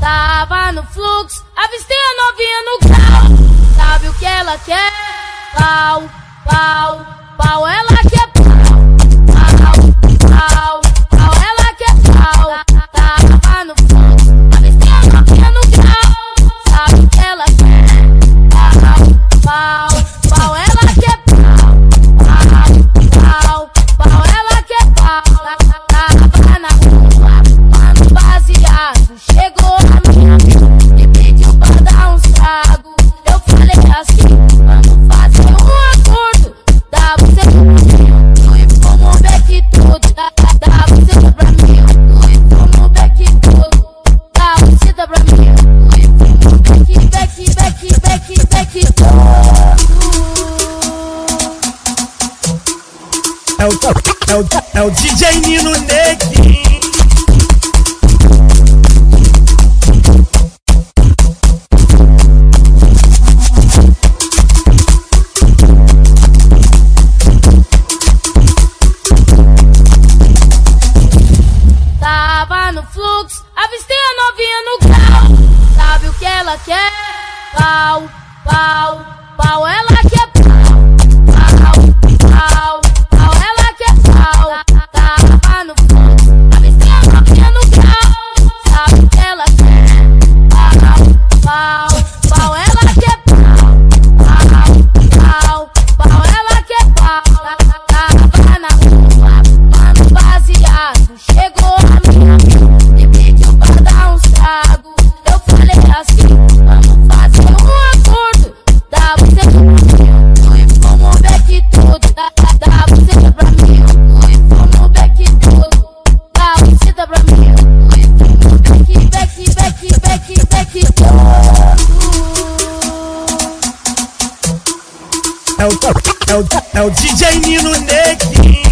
Tava no fluxo, avistei a novinha no grau. Sabe o que ela quer? Pau, pau, pau, ela quer pau. Pau, pau, pau, ela quer pau. Tava no fluxo, avistei a novinha no grau. Sabe o que ela quer? Pau, pau, pau, ela quer pau. Pau, pau, ela quer pau. Tava na rua, mano baseado. Chegou a minha amiga e pediu pra dar uns tragos. Eu falei assim, vamos fazer um acordo. Dá você pra mim, tu e como o beck todo. Dá você pra mim, tu e como o beck todo. Dá você pra mim, tu e como o beck todo. É o DJ Nino Neguinho. Tava no fluxo, avistei a novinha no grau. Sabe o que ela quer? Pau, pau, pau, ela quer pau. Pau, pau, pau, ela quer pau. Tava no fluxo, avistei a novinha no grau. Sabe o que ela quer? Pau, pau, pau, ela quer pau. Pau, pau, ela quer pau. Tava na rua, mano baseado. Chegou a minha amiga e pediu pra dar uns tragos. Eu falei assim, vamos fazer um acordo. Dá você pra mim, tu e como o beck todo. Dá você pra mim, tu e como o beck todo. Dá você pra mim, tu e como o beck todo. É o DJ Nino Neguinho.